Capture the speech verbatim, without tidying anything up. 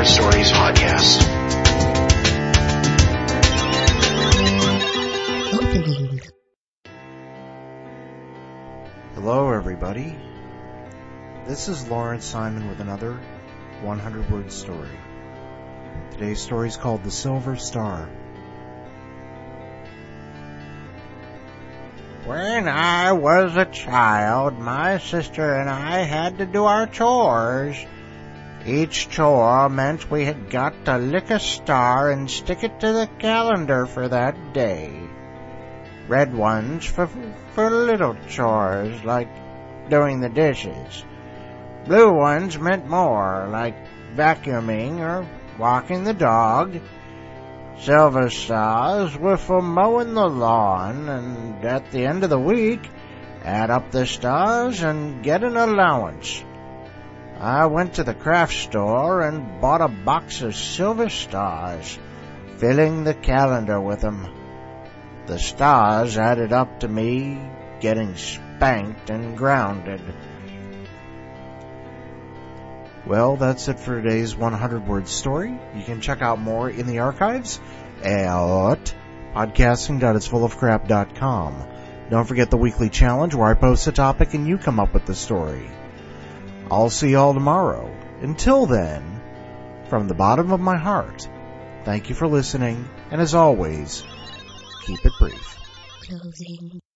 Stories podcast. Opening. Hello, everybody. This is Lawrence Simon with another one hundred word story. Today's story is called The Silver Star. When I was a child, my sister and I had to do our chores. Each chore meant we had got to lick a star and stick it to the calendar for that day. Red ones for, for little chores, like doing the dishes. Blue ones meant more, like vacuuming or walking the dog. Silver stars were for mowing the lawn, and at the end of the week, add up the stars and get an allowance. I went to the craft store and bought a box of silver stars, filling the calendar with them. The stars added up to me getting spanked and grounded. Well, that's it for today's one hundred word story. You can check out more in the archives at podcasting dot its full of crap dot com. Don't forget the weekly challenge where I post a topic and you come up with the story. I'll see y'all tomorrow. Until then, from the bottom of my heart, thank you for listening, and as always, keep it brief. Closing.